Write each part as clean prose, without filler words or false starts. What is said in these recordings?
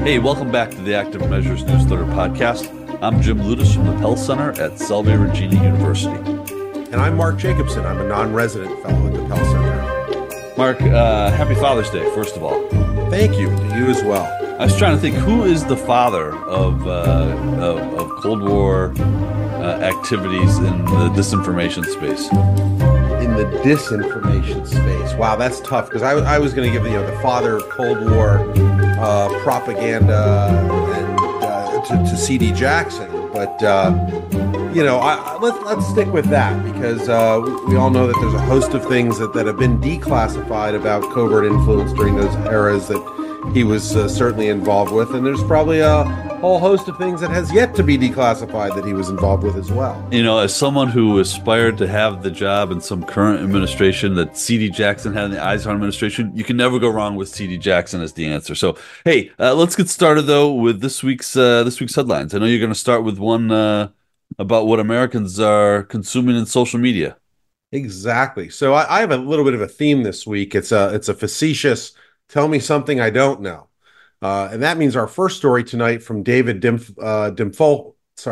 Hey, welcome back to the Active Measures Newsletter podcast. I'm Jim Ludis from the Pell Center at Salve Regina University. And I'm Mark Jacobson. I'm a non-resident fellow at the Pell Center. Mark, happy Father's Day, first of all. Thank you. To you as well. I was trying to think, who is the father of Cold War activities in the disinformation space? In the disinformation space. Wow, that's tough, because I was going to give the father of Cold War propaganda and to C.D. Jackson, but let's stick with that, because we all know that there's a host of things that have been declassified about covert influence during those eras that he was certainly involved with, and there's probably a whole host of things that has yet to be declassified that he was involved with as well. You know, as someone who aspired to have the job in some current administration that C.D. Jackson had in the Eisenhower administration, you can never go wrong with C.D. Jackson as the answer. So, hey, let's get started though with this week's headlines. I know you're going to start with one about what Americans are consuming in social media. Exactly. So I have a little bit of a theme this week. It's a facetious "tell me something I don't know," and that means our first story tonight from David Dimolfetta.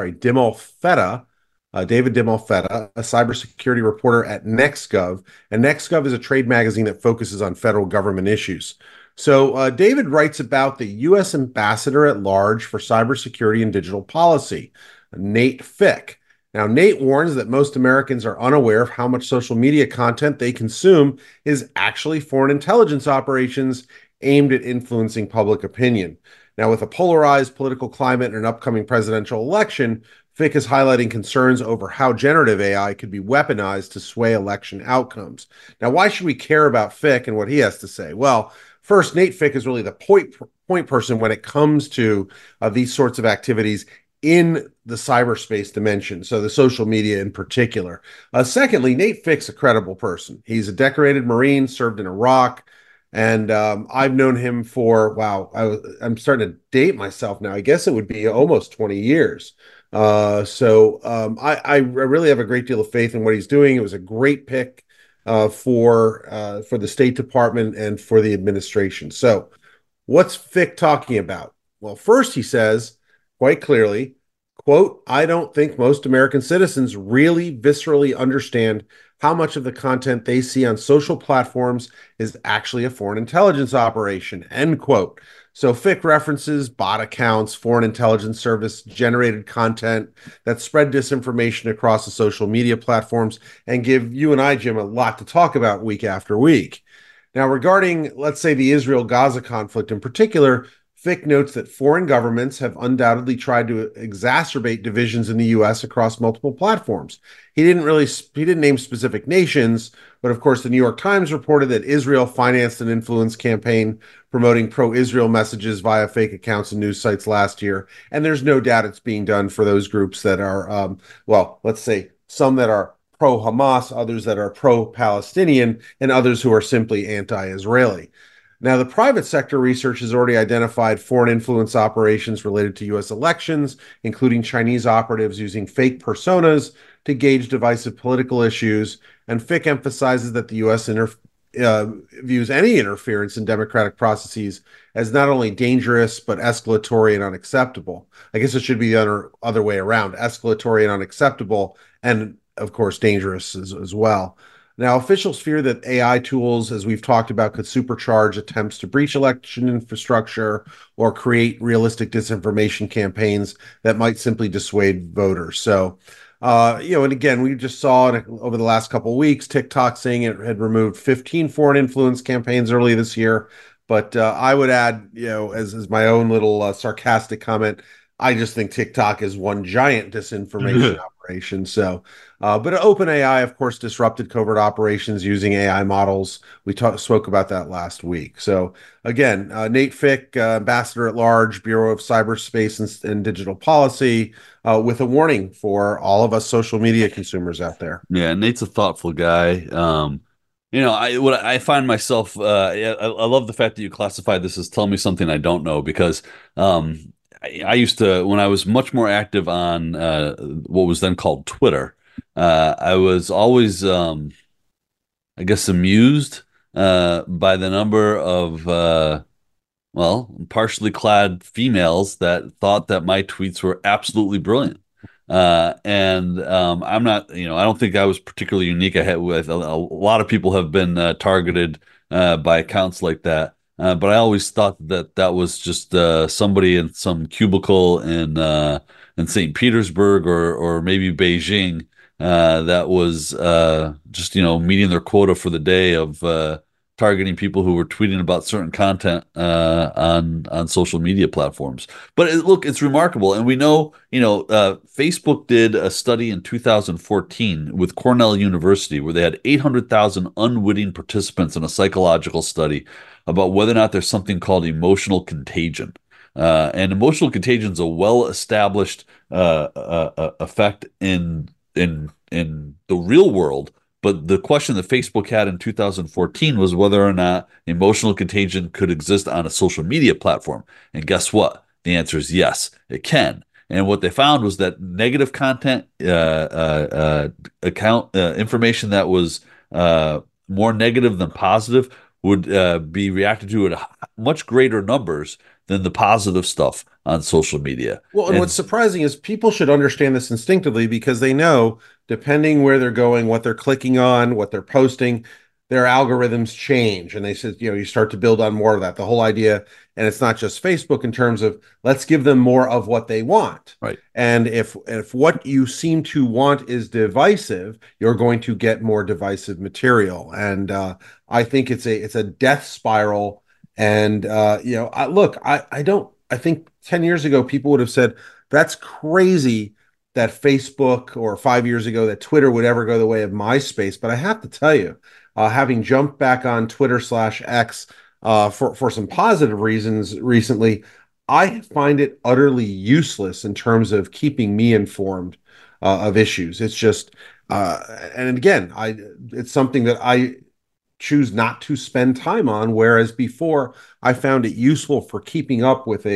David Dimolfetta, a cybersecurity reporter at NextGov, and NextGov is a trade magazine that focuses on federal government issues. So David writes about the U.S. Ambassador at Large for Cybersecurity and Digital Policy, Nate Fick. Now, Nate warns that most Americans are unaware of how much social media content they consume is actually foreign intelligence operations aimed at influencing public opinion. Now, with a polarized political climate and an upcoming presidential election, Fick is highlighting concerns over how generative AI could be weaponized to sway election outcomes. Now, why should we care about Fick and what he has to say? Well, first, Nate Fick is really the point person when it comes to these sorts of activities in the cyberspace dimension, so the social media in particular. Secondly, Nate Fick's a credible person. He's a decorated Marine, served in Iraq, and I've known him for, wow, I'm starting to date myself now. I guess it would be almost 20 years. I really have a great deal of faith in what he's doing. It was a great pick for the State Department and for the administration. So what's Fick talking about? Well, first he says, quite clearly, quote, "I don't think most American citizens really viscerally understand how much of the content they see on social platforms is actually a foreign intelligence operation," end quote. So Fick references bot accounts, foreign intelligence service generated content that spread disinformation across the social media platforms and give you and I, Jim, a lot to talk about week after week. Now, regarding, let's say, the Israel-Gaza conflict in particular, Fick notes that foreign governments have undoubtedly tried to exacerbate divisions in the U.S. across multiple platforms. He didn't name specific nations, but of course the New York Times reported that Israel financed an influence campaign promoting pro-Israel messages via fake accounts and news sites last year. And there's no doubt it's being done for those groups that are, let's say some that are pro-Hamas, others that are pro-Palestinian, and others who are simply anti-Israeli. Now, the private sector research has already identified foreign influence operations related to U.S. elections, including Chinese operatives using fake personas to gauge divisive political issues. And Fick emphasizes that the U.S. views any interference in democratic processes as not only dangerous, but escalatory and unacceptable. I guess it should be the other way around, escalatory and unacceptable, and of course, dangerous as well. Now, officials fear that AI tools, as we've talked about, could supercharge attempts to breach election infrastructure or create realistic disinformation campaigns that might simply dissuade voters. So, and again, we just saw over the last couple of weeks, TikTok saying it had removed 15 foreign influence campaigns early this year. But I would add, as my own little sarcastic comment, I just think TikTok is one giant disinformation operation. So, but OpenAI, of course, disrupted covert operations using AI models. We spoke about that last week. So, again, Nate Fick, Ambassador at Large, Bureau of Cyberspace and Digital Policy, with a warning for all of us social media consumers out there. Yeah, Nate's a thoughtful guy. I find myself, I love the fact that you classified this as "tell me something I don't know," because I used to, when I was much more active on what was then called Twitter, I was always, I guess, amused by the number of Well, partially clad females that thought that my tweets were absolutely brilliant. And I'm not, I don't think I was particularly unique. I had with a lot of people have been targeted by accounts like that. But I always thought that that was just somebody in some cubicle in St. Petersburg or maybe Beijing that was just meeting their quota for the day of targeting people who were tweeting about certain content on social media platforms. But look, it's remarkable, and we know, Facebook did a study in 2014 with Cornell University where they had 800,000 unwitting participants in a psychological study about whether or not there's something called emotional contagion. And emotional contagion is a well-established effect in the real world, but the question that Facebook had in 2014 was whether or not emotional contagion could exist on a social media platform. And guess what? The answer is yes, it can. And what they found was that negative content, account information that was more negative than positive would be reacted to at much greater numbers than the positive stuff on social media. Well, and what's And surprising is people should understand this instinctively because they know, depending where they're going, what they're clicking on, what they're posting, their algorithms change. And they said, you start to build on more of that. The whole idea, and it's not just Facebook in terms of let's give them more of what they want. right. And if what you seem to want is divisive, you're going to get more divisive material. And I think it's a death spiral. And I don't. I think 10 years ago, people would have said, that's crazy that Facebook, or 5 years ago that Twitter would ever go the way of MySpace. But I have to tell you, having jumped back on Twitter/X for some positive reasons recently, I find it utterly useless in terms of keeping me informed of issues. It's just, and again, it's something that I choose not to spend time on. Whereas before, I found it useful for keeping up with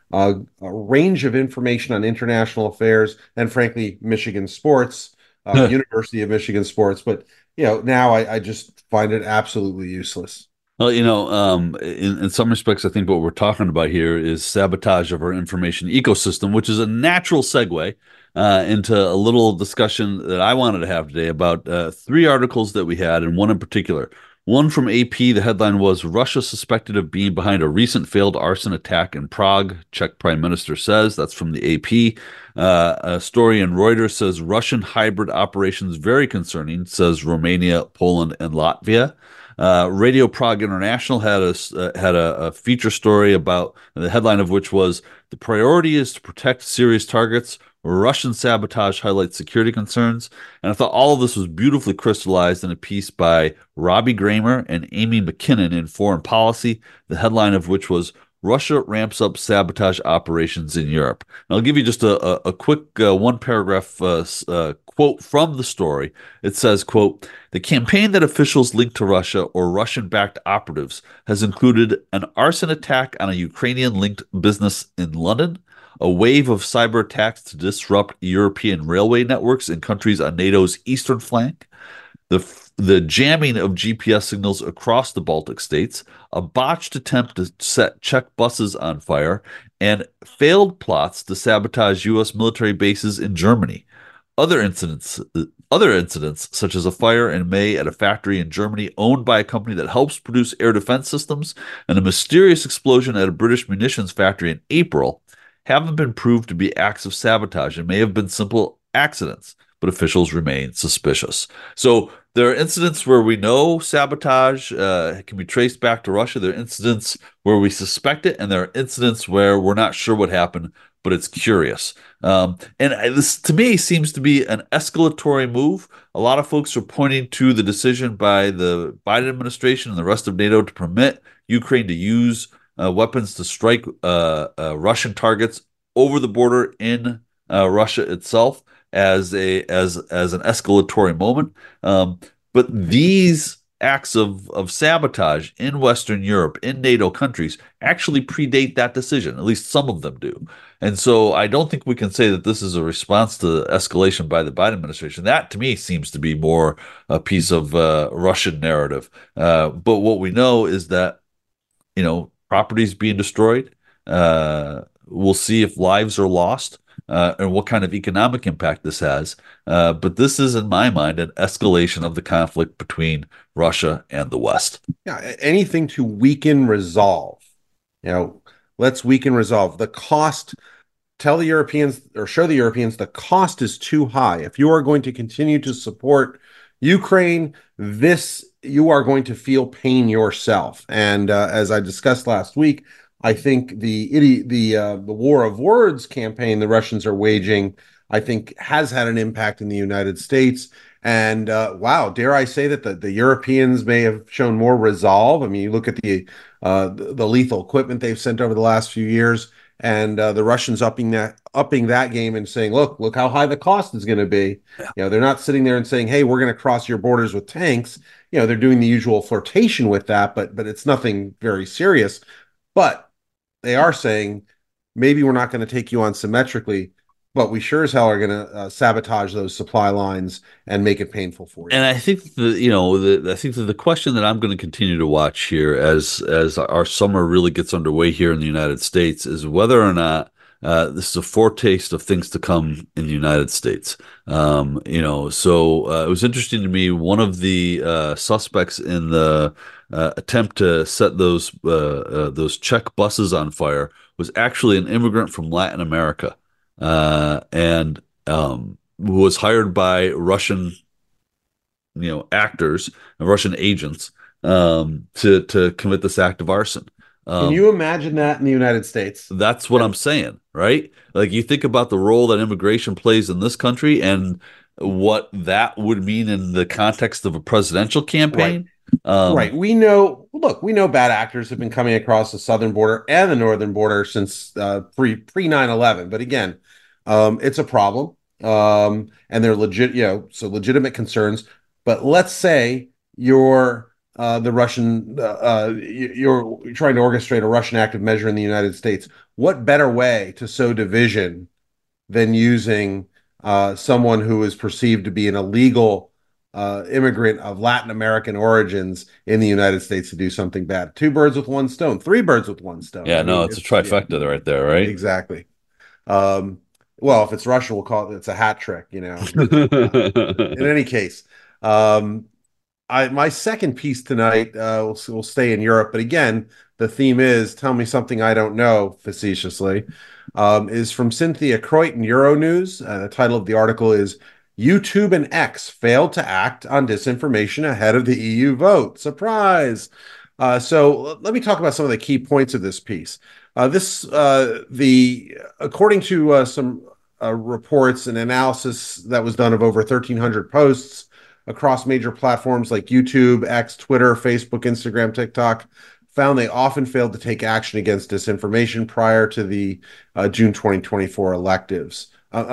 a range of information on international affairs and, frankly, Michigan sports, University of Michigan sports. But now I just find it absolutely useless. Well, in some respects, I think what we're talking about here is sabotage of our information ecosystem, which is a natural segue into a little discussion that I wanted to have today about three articles that we had, and one in particular. One from AP, the headline was Russia suspected of being behind a recent failed arson attack in Prague, Czech Prime Minister says. That's from the AP. A story in Reuters says Russian hybrid operations very concerning, says Romania, Poland, and Latvia. Radio Prague International had a feature story about the headline of which was the priority is to protect serious targets. Russian sabotage highlights security concerns. And I thought all of this was beautifully crystallized in a piece by Robbie Gramer and Amy McKinnon in Foreign Policy, the headline of which was Russia ramps up sabotage operations in Europe. And I'll give you just a quick one paragraph quote from the story. It says, quote, the campaign that officials linked to Russia or Russian-backed operatives has included an arson attack on a Ukrainian-linked business in London, a wave of cyber attacks to disrupt European railway networks in countries on NATO's eastern flank, the jamming of GPS signals across the Baltic states, a botched attempt to set Czech buses on fire, and failed plots to sabotage U.S. military bases in Germany. Other incidents, such as a fire in May at a factory in Germany owned by a company that helps produce air defense systems, and a mysterious explosion at a British munitions factory in April, haven't been proved to be acts of sabotage and may have been simple accidents, but officials remain suspicious. So there are incidents where we know sabotage can be traced back to Russia. There are incidents where we suspect it, and there are incidents where we're not sure what happened, but it's curious. And this, to me, seems to be an escalatory move. A lot of folks are pointing to the decision by the Biden administration and the rest of NATO to permit Ukraine to use weapons to strike Russian targets over the border in Russia itself as an escalatory moment. But these acts of sabotage in Western Europe, in NATO countries, actually predate that decision. At least some of them do. And so I don't think we can say that this is a response to escalation by the Biden administration. That, to me, seems to be more a piece of Russian narrative. But what we know is that, properties being destroyed. We'll see if lives are lost, and what kind of economic impact this has. But this is, in my mind, an escalation of the conflict between Russia and the West. Yeah, anything to weaken resolve. You know, let's weaken resolve. The cost, tell the Europeans or show the Europeans the cost is too high. If you are going to continue to support Ukraine, this you are going to feel pain yourself. And as I discussed last week, I think the war of words campaign the Russians are waging, I think, has had an impact in the United States. And wow, dare I say that the Europeans may have shown more resolve. I mean, you look at the lethal equipment they've sent over the last few years, and the Russians upping that game and saying, look how high the cost is going to be. Yeah. You know, they're not sitting there and saying, hey, we're going to cross your borders with tanks. You know, they're doing the usual flirtation with that, but it's nothing very serious. But they are saying maybe we're not going to take you on symmetrically, but we sure as hell are going to sabotage those supply lines and make it painful for you. And I think I think that the question that I'm going to continue to watch here as our summer really gets underway here in the United States is whether or not this is a foretaste of things to come in the United States. So it was interesting to me. One of the suspects in the attempt to set those Czech buses on fire was actually an immigrant from Latin America, and was hired by Russian, actors and Russian agents to commit this act of arson. Can you imagine that in the United States? That's what I'm saying, right? Like you think about the role that immigration plays in this country and what that would mean in the context of a presidential campaign. Right. We know bad actors have been coming across the southern border and the northern border since pre 9/11. But again, it's a problem. And they're legitimate concerns. But let's say you're the Russian, you're trying to orchestrate a Russian active measure in the United States. What better way to sow division than using someone who is perceived to be an illegal immigrant of Latin American origins in the United States to do something bad? Two birds with one stone, three birds with one stone. Yeah, it's a trifecta right there, right? Exactly. Well, if it's Russian, we'll call it's a hat trick, In any case, my second piece tonight will stay in Europe, but again, the theme is tell me something I don't know, facetiously, is from Cynthia Croyton, Euronews. The title of the article is YouTube and X failed to act on disinformation ahead of the EU vote. Surprise! So let me talk about some of the key points of this piece. According to some reports and analysis that was done of over 1,300 posts across major platforms like YouTube, X, Twitter, Facebook, Instagram, TikTok, found they often failed to take action against disinformation prior to the June 2024 elections.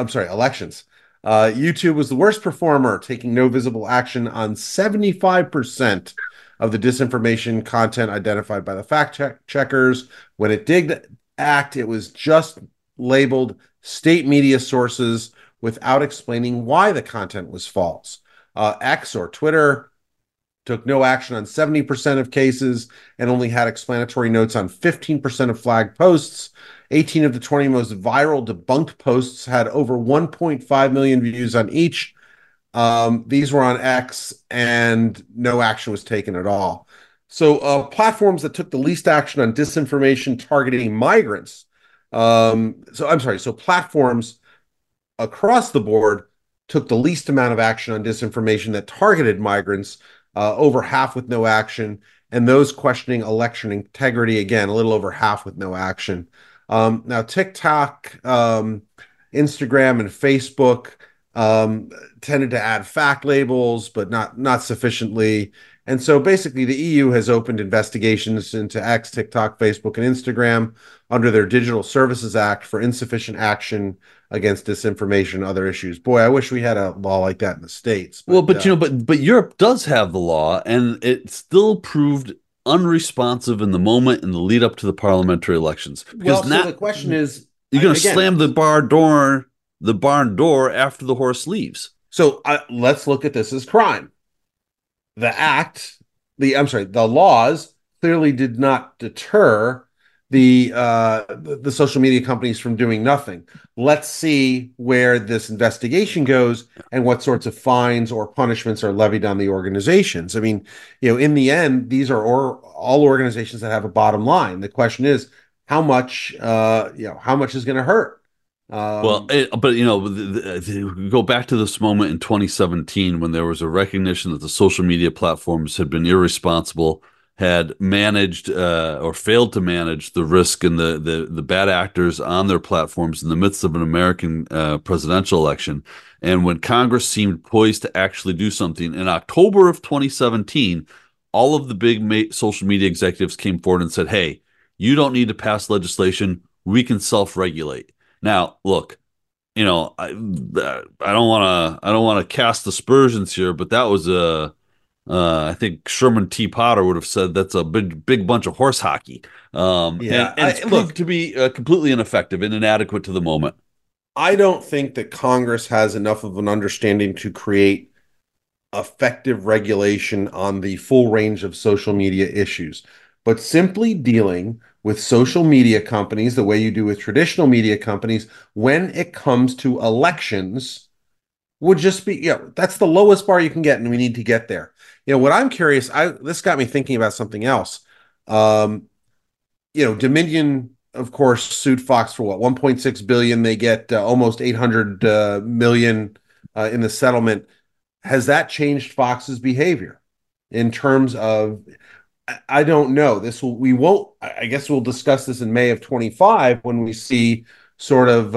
YouTube was the worst performer, taking no visible action on 75% of the disinformation content identified by the fact checkers. When it did act, it was just labeled state media sources without explaining why the content was false. X or Twitter took no action on 70% of cases and only had explanatory notes on 15% of flagged posts. 18 of the 20 most viral debunked posts had over 1.5 million views on each. These were on X, and no action was taken at all. So platforms that took the least action on disinformation targeting migrants. So platforms across the board took the least amount of action on disinformation that targeted migrants, over half with no action, and those questioning election integrity, again, a little over half with no action. Now, TikTok, Instagram, and Facebook tended to add fact labels, but not sufficiently. And so basically the EU has opened investigations into X, TikTok, Facebook, and Instagram under their Digital Services Act for insufficient action against disinformation and other issues. Boy, I wish we had a law like that in the States. But Europe does have the law, and it still proved unresponsive in the moment in the lead up to the parliamentary elections. Because so the question is, you're going to slam the barn door after the horse leaves. So let's look at this as crime. The laws clearly did not deter the social media companies from doing nothing. Let's see where this investigation goes and what sorts of fines or punishments are levied on the organizations. I mean, in the end, these are all organizations that have a bottom line. The question is how much is going to hurt? Well, Um, but go back to this moment in 2017 when there was a recognition that the social media platforms had been irresponsible, had managed or failed to manage the risk and the bad actors on their platforms in the midst of an American presidential election. And when Congress seemed poised to actually do something in October of 2017, all of the big social media executives came forward and said, "Hey, you don't need to pass legislation. We can self-regulate." Now, look, I don't want to cast aspersions here, but that was I think Sherman T. Potter would have said that's a big bunch of horse hockey, yeah, and it's proved to be completely ineffective and inadequate to the moment. I don't think that Congress has enough of an understanding to create effective regulation on the full range of social media issues, but simply dealing with social media companies the way you do with traditional media companies when it comes to elections would just be, that's the lowest bar you can get, and we need to get there. What I'm curious, this got me thinking about something else. Um, Dominion, of course, sued Fox for what, 1.6 billion. They get almost 800 million in the settlement. Has that changed Fox's behavior in terms of? I don't know. We won't. I guess we'll discuss this in May of 25 when we see sort of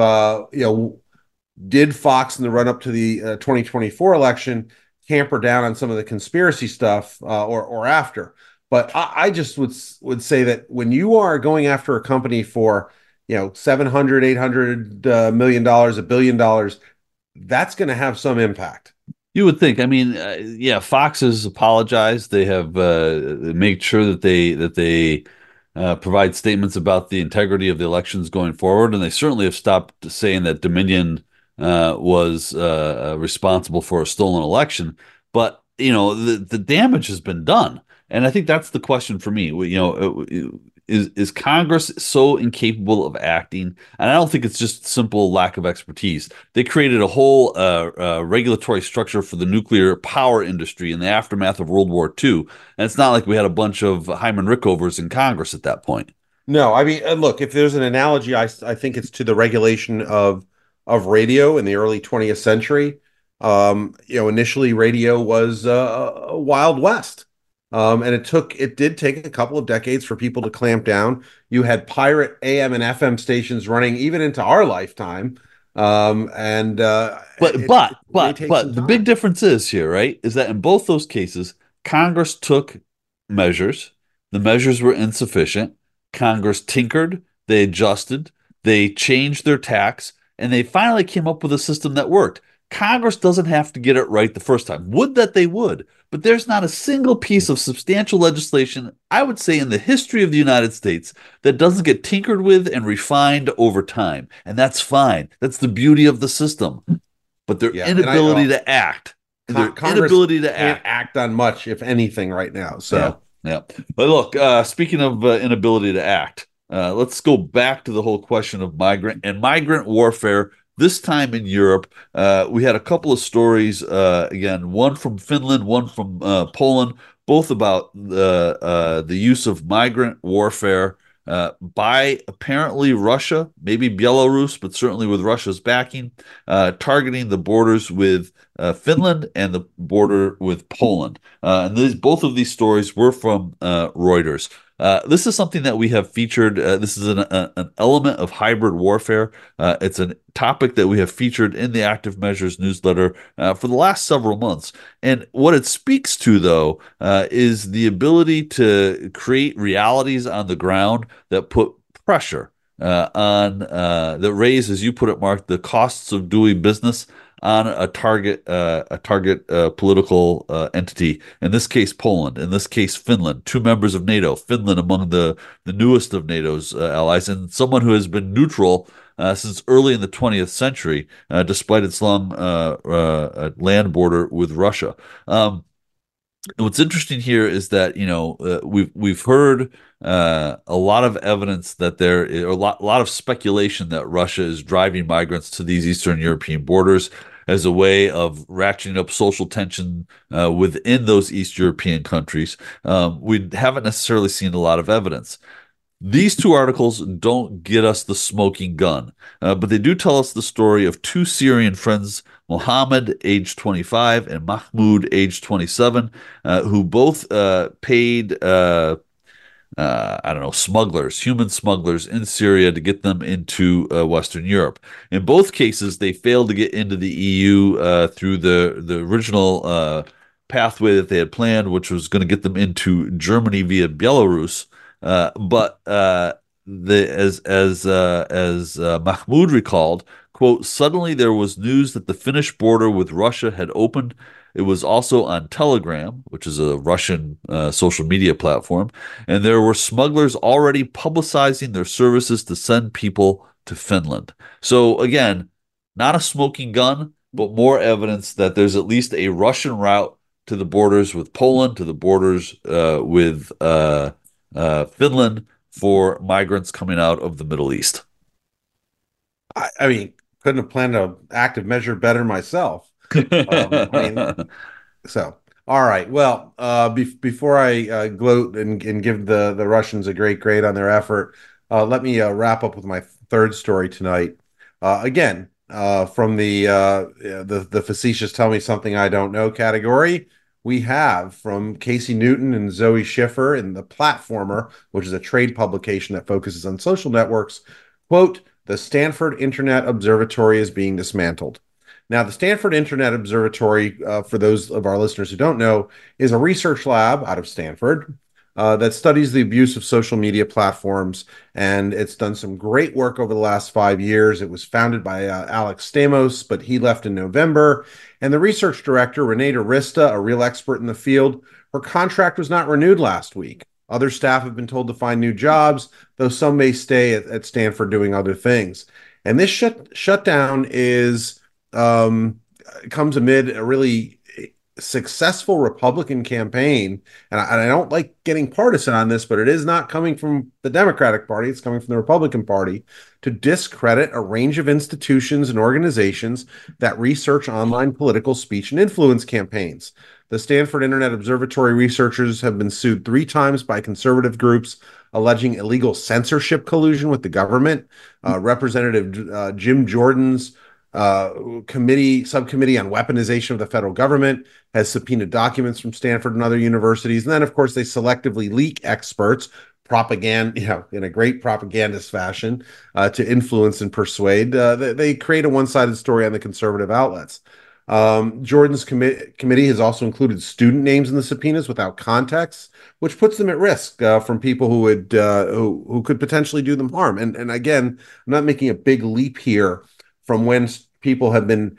did Fox in the run up to the 2024 election tamper down on some of the conspiracy stuff or after. But I just would say that when you are going after a company for 700 800 million dollars, $1 billion, that's going to have some impact. You would think. I mean, yeah, Fox has apologized. They have made sure that they provide statements about the integrity of the elections going forward, and they certainly have stopped saying that Dominion was responsible for a stolen election. But the damage has been done, and I think that's the question for me. Is Congress so incapable of acting? And I don't think it's just simple lack of expertise. They created a whole regulatory structure for the nuclear power industry in the aftermath of World War II, and it's not like we had a bunch of Hyman Rickovers in Congress at that point. No, I mean, look, if there's an analogy, I think it's to the regulation of radio in the early 20th century. Initially radio was a Wild West. And it did take a couple of decades for people to clamp down. You had pirate AM and FM stations running even into our lifetime. And But it but may but take some but the big time. difference is here, right? Is that in both those cases, Congress took measures. The measures were insufficient. Congress tinkered, they adjusted, they changed their tax, and they finally came up with a system that worked. Congress doesn't have to get it right the first time. Would that they would, but there's not a single piece of substantial legislation, I would say, in the history of the United States that doesn't get tinkered with and refined over time. And that's fine. That's the beauty of the system. But their Yeah, and inability to act, their Congress inability to can't act. act on much, if anything, right now. Yeah, So yeah. But look, speaking of inability to act, let's go back to the whole question of migrant warfare. This time in Europe, we had a couple of stories. Again, one from Finland, one from Poland, both about the use of migrant warfare by apparently Russia, maybe Belarus, but certainly with Russia's backing, targeting the borders with Finland and the border with Poland. And both of these stories were from Reuters. This is something that we have featured. This is an element of hybrid warfare. It's a topic that we have featured in the Active Measures newsletter for the last several months. And what it speaks to, though, is the ability to create realities on the ground that put pressure on that raise, as you put it, Mark, the costs of doing business on a target political entity. In this case, Poland. In this case, Finland. Two members of NATO. Finland among the newest of NATO's allies, and someone who has been neutral since early in the 20th century, despite its long land border with Russia. What's interesting here is that we've heard a lot of evidence that or a lot of speculation that Russia is driving migrants to these Eastern European borders as a way of ratcheting up social tension within those East European countries. We haven't necessarily seen a lot of evidence. These two articles don't get us the smoking gun, but they do tell us the story of two Syrian friends, Mohammed, age 25, and Mahmoud, age 27, who both paid, I don't know, smugglers, human smugglers in Syria to get them into Western Europe. In both cases, they failed to get into the EU through the original pathway that they had planned, which was going to get them into Germany via Belarus. But as Mahmoud recalled, quote, suddenly there was news that the Finnish border with Russia had opened. It was also on Telegram, which is a Russian social media platform, and there were smugglers already publicizing their services to send people to Finland. So again, not a smoking gun, but more evidence that there's at least a Russian route to the borders with Poland, to the borders with Finland for migrants coming out of the Middle East. I mean, couldn't have planned an active measure better myself. I mean, so, all right. Well, before I gloat and give the Russians a great grade on their effort, let me wrap up with my third story tonight. Again, from the facetious "tell me something I don't know" category, we have from Casey Newton and Zoe Schiffer in The Platformer, which is a trade publication that focuses on social networks. Quote: "The Stanford Internet Observatory is being dismantled." Now, the Stanford Internet Observatory, for those of our listeners who don't know, is a research lab out of Stanford that studies the abuse of social media platforms. And it's done some great work over the last 5 years. It was founded by Alex Stamos, but he left in November. And the research director, Renee Arista, a real expert in the field, her contract was not renewed last week. Other staff have been told to find new jobs, though some may stay at Stanford doing other things. And this shutdown is comes amid a really successful Republican campaign. And I don't like getting partisan on this, but it is not coming from the Democratic Party. It's coming from the Republican Party to discredit a range of institutions and organizations that research online political speech and influence campaigns. The Stanford Internet Observatory researchers have been sued 3 times by conservative groups alleging illegal censorship collusion with the government. Representative Jim Jordan's subcommittee on weaponization of the federal government has subpoenaed documents from Stanford and other universities. And then, of course, they selectively leak experts, propaganda, in a great propagandist fashion, to influence and persuade. They create a one-sided story on the conservative outlets. Jordan's committee has also included student names in the subpoenas without context, which puts them at risk from people who could potentially do them harm. And again, I'm not making a big leap here from when people have been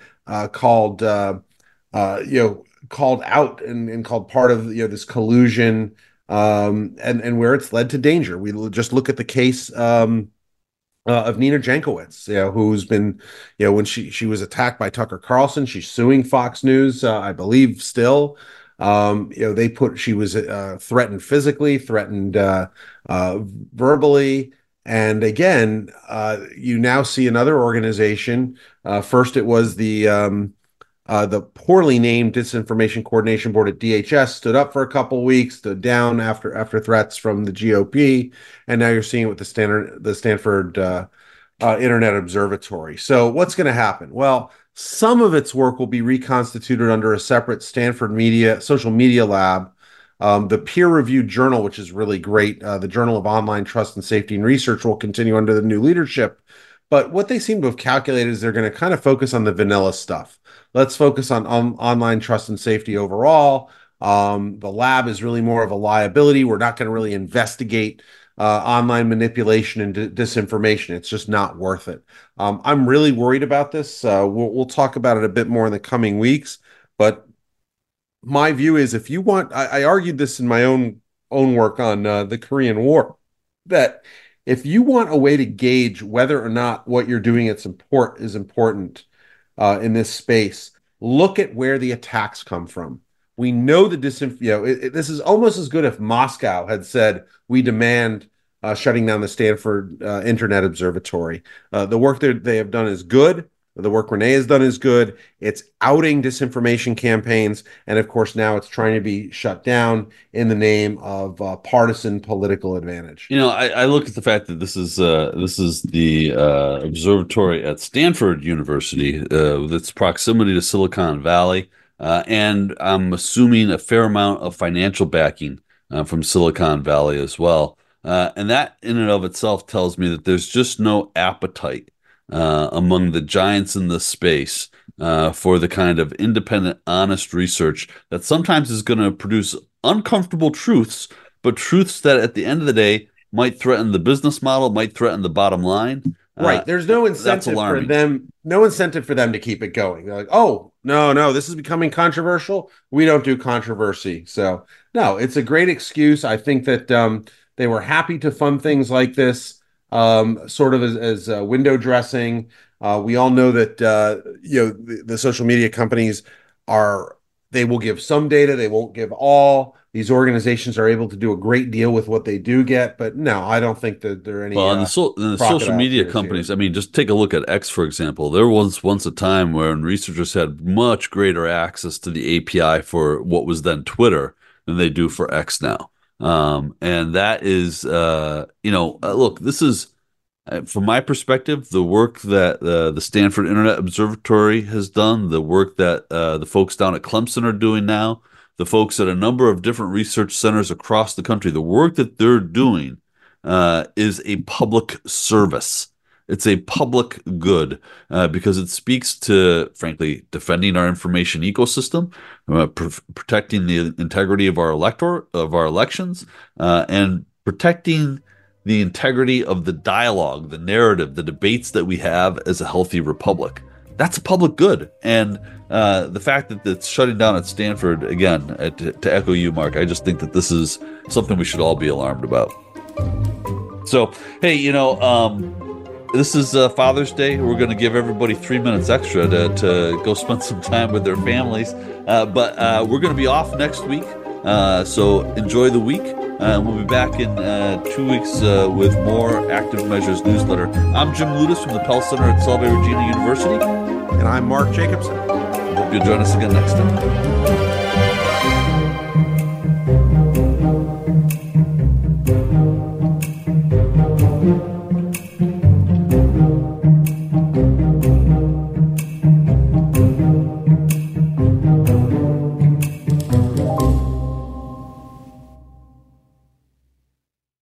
called out and called part of this collusion, and where it's led to danger. We just look at the case of Nina Jankowicz, who's been, when she was attacked by Tucker Carlson, she's suing Fox News, I believe still. She was threatened physically, threatened verbally. And again, you now see another organization. First, it was the poorly named Disinformation Coordination Board at DHS stood up for a couple of weeks, stood down after threats from the GOP, and now you're seeing it with the Stanford Internet Observatory. So what's going to happen? Well, some of its work will be reconstituted under a separate Stanford social media lab. The peer-reviewed journal, which is really great, the Journal of Online Trust and Safety and Research, will continue under the new leadership. But what they seem to have calculated is they're going to kind of focus on the vanilla stuff. Let's focus on online trust and safety overall. The lab is really more of a liability. We're not going to really investigate online manipulation and disinformation. It's just not worth it. I'm really worried about this. We'll talk about it a bit more in the coming weeks. But my view is, if you want, I argued this in my own work on the Korean War, that if you want a way to gauge whether or not what you're doing is important in this space, look at where the attacks come from. We know the this is almost as good if Moscow had said, we demand shutting down the Stanford Internet Observatory. The work that they have done is good. The work Renee has done is good. It's outing disinformation campaigns. And of course, now it's trying to be shut down in the name of partisan political advantage. I look at the fact that this is the observatory at Stanford University, with its proximity to Silicon Valley, and I'm assuming a fair amount of financial backing from Silicon Valley as well. And that in and of itself tells me that there's just no appetite among the giants in this space for the kind of independent, honest research that sometimes is going to produce uncomfortable truths, but truths that at the end of the day might threaten the business model, might threaten the bottom line. Right. There's no incentive for them, to keep it going. They're like, oh, no, this is becoming controversial. We don't do controversy. So no, it's a great excuse. I think that they were happy to fund things like this, sort of as window dressing. We all know that the social media companies they will give some data, they won't give all. These organizations are able to do a great deal with what they do get, but no, I don't think that there are any. Well, and the social media companies, here. I mean, just take a look at X, for example. There was once a time when researchers had much greater access to the API for what was then Twitter than they do for X now. And that is, look, this is, from my perspective, the work that the Stanford Internet Observatory has done, the work that the folks down at Clemson are doing now, the folks at a number of different research centers across the country, the work that they're doing is a public service. It's a public good because it speaks to, frankly, defending our information ecosystem, protecting the integrity of our elections, and protecting the integrity of the dialogue, the narrative, the debates that we have as a healthy republic. That's a public good. And the fact that it's shutting down at Stanford, again, to echo you, Mark, I just think that this is something we should all be alarmed about. So, hey, this is Father's Day. We're going to give everybody 3 minutes extra to go spend some time with their families. But we're going to be off next week. So enjoy the week. We'll be back in 2 weeks with more Active Measures newsletter. I'm Jim Ludes from the Pell Center at Salve Regina University. And I'm Mark Jacobson. Hope you'll join us again next time.